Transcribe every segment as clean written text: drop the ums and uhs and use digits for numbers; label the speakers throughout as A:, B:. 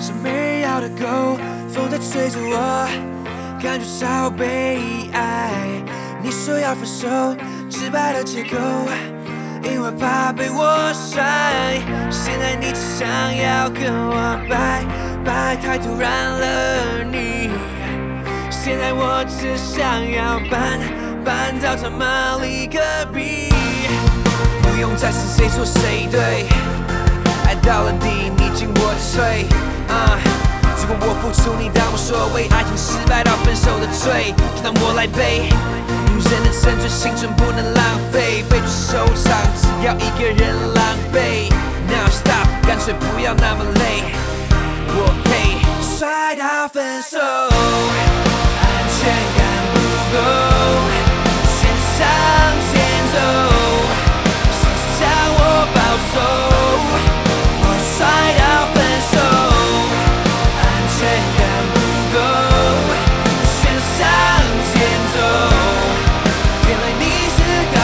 A: 是没人要的狗，风在吹着我，感觉超悲哀。你说要分手，直白的借口，因为怕被我甩。现在你只想要跟我拜拜，太突然了你。现在我只想要搬到他妈离隔壁，不用再是谁错谁对，爱到了底你进我退。如果我付出你当无所谓，爱情失败到分手的罪，就让我来背。女人的沉醉，青春不能浪费，悲剧收场只要一个人狼狈。Now stop， 干脆不要那么累，我配摔到分手，安全感不够，先向前走，谁向我保守？我摔到分手，安全感不够，先向前走。原来你是高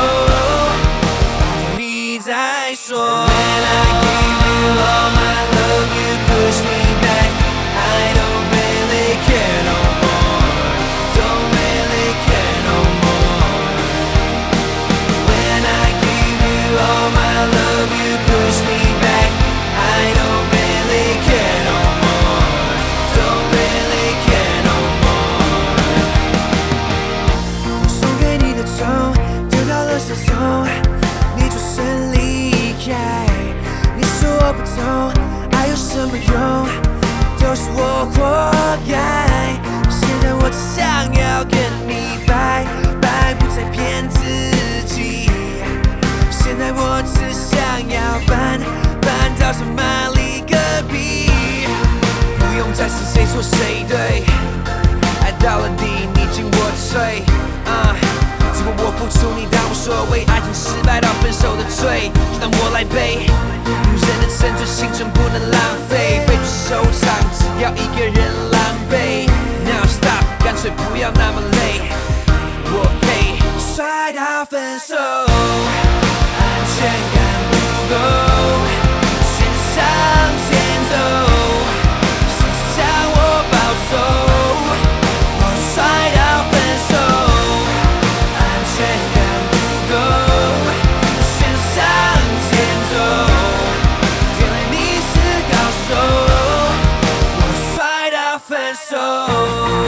A: 手，你在说。When I give you all my love, you push me back. I don't really care no more. Don't really care no more. When I give you all my love, you push me back. I don't really care no more. Don't really care no more. 我送给你的钟丢到了垃圾桶，你转身离开。你说我不懂，爱有什么用？都是我活该。现在我只想要跟你拜拜，不再骗自己。现在我只想要搬到他妈离隔壁，不用再是谁错谁对，爱到了底你进我退。如果我付出你当无所谓，爱情失败到分手的罪，就让我来背。女人的沉醉，青春不能浪费，悲剧收场只要一个人狼狈。Now stop， 干脆不要那么累，我配摔到分手，安全感不够，先向前走，谁向我保守？我摔到分手，安全感不够，先向前走。原来你是高手，我摔到分手。